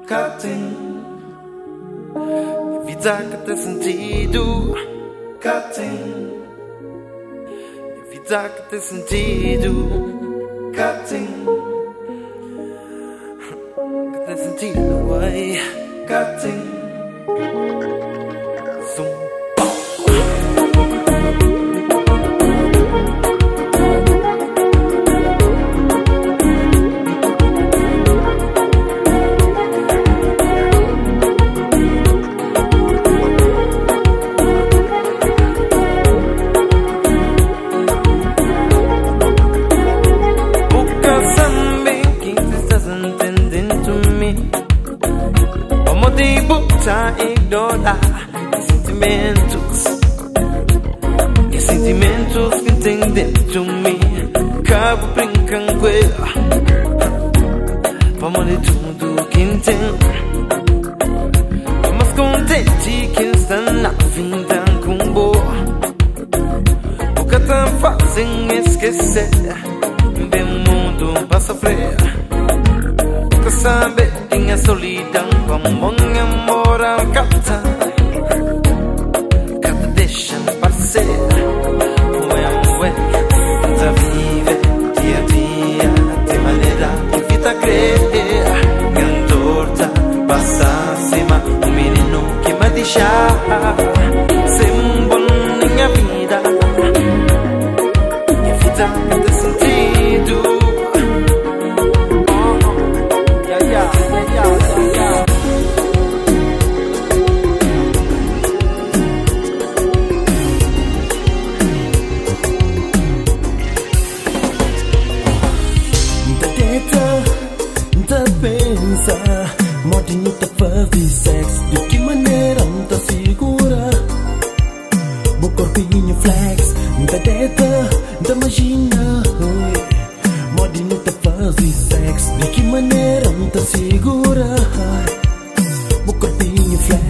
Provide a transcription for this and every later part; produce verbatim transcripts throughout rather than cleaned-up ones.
Cutting. Evita que tem sentido. Cutting. Evita que tem sentido. Cutting. Que tem sentido, ai. Cutting. Zoom. Tá ignorar os sentimentos, os sentimentos que tem dentro de mim. Cabo brincando com ela, vamos de tudo que tem. Mas contente que está na vida com boa. O que tá fazendo esquecer, vem o mundo pra sofrer. O que sabe tem a solidão como um amor ao cata. Cata deixa parecer. Ué, ué, tenta viver dia a dia de maneira que evita crer. Cantorta, passa acima, um menino que me deixa sem um bom minha vida. Evita que tem sentido. Modinho tá fazendo sexo, de que maneira não tá segura? O corpinho flex, tá deta, tá imagina. Modinho tá fazendo sexo, de que maneira não tá segura? O corpinho flex.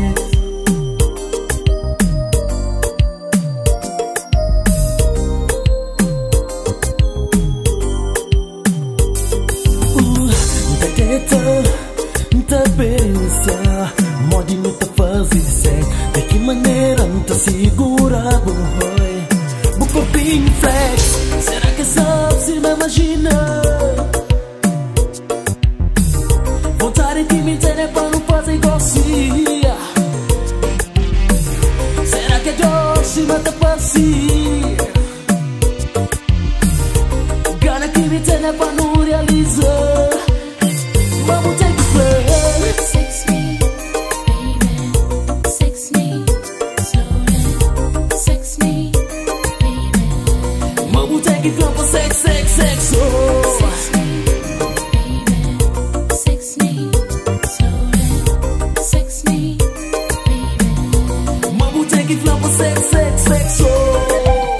Tá pensa, modinho tá fazendo sexo, de que maneira não tá segura, boy? O corpinho flex, será que sabe se me imagina? Vontade de me ter é pra não fazer igual se. Será que é doce, mas tá fácil? Gana que me tem é pra não realizar. Vamos ter que play. Sex me, baby. Sex me, slowly. Sex me, baby. Vamos ter que play for sex, sex, sex, oh. Sex me, baby. Sex me, slowly. Sex me, baby. Vamos ter que play for sex, sex, sex, oh.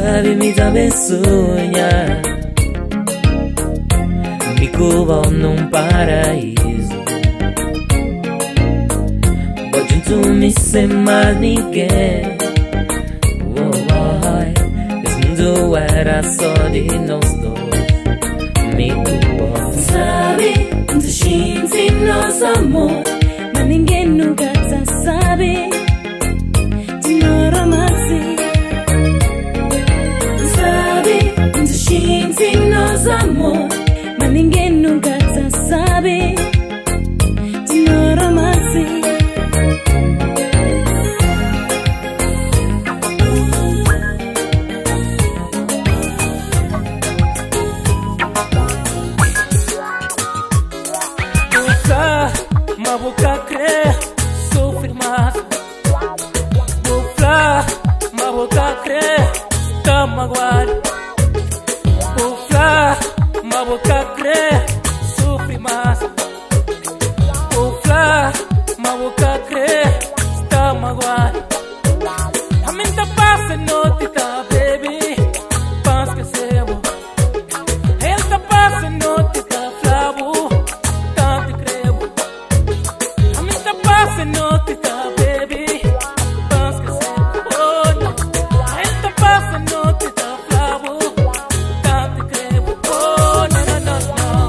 sabe me dá sonhar, me cuba num paraíso. Pode tu me ser mais ninguém. Oh, oh, esse mundo era só de nós dois. Me cuba. Sabe, de gente nosso amor, mas ninguém nunca tá sabe de nós romance. Sabe, de gente nosso amor, mas ninguém nunca tá sabe de nós romance. Ma boca crer, sofrer mais. Buflar, ma boca crer, tá magoado. Buflar, ma boca crer, sofrer mais. Buflar, ma boca crer, tá magoado. A mim tá passa noite, tá baby, pans que sebo. Ele tá passa noite, tá flavo, tá te crebo. Passa noite, tá baby, pans que sebo. Oh não, ele tá passa noite, tá flavo, tá te crebo. Oh não, não, não, não.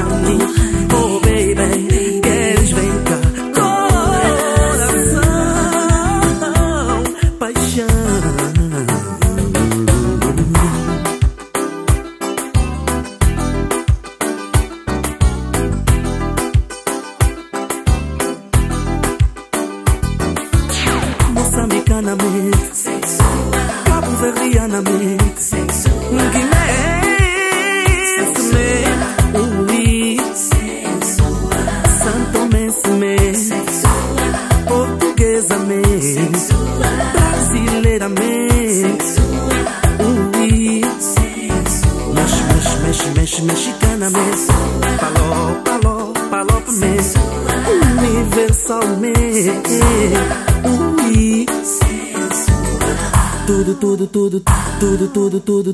Oh baby, queres vem cá, coração. mexicanamente, Cabo verdianamente, guinense-me, ui, santomense-me, portuguesamente, brasileiramente, ui, mexe, mexe, mexe, mexe, mexicanamente, paló, paló, paló pra mim, universalmente, ui, tudo, tudo, tudo, tudo, tudo, tudo.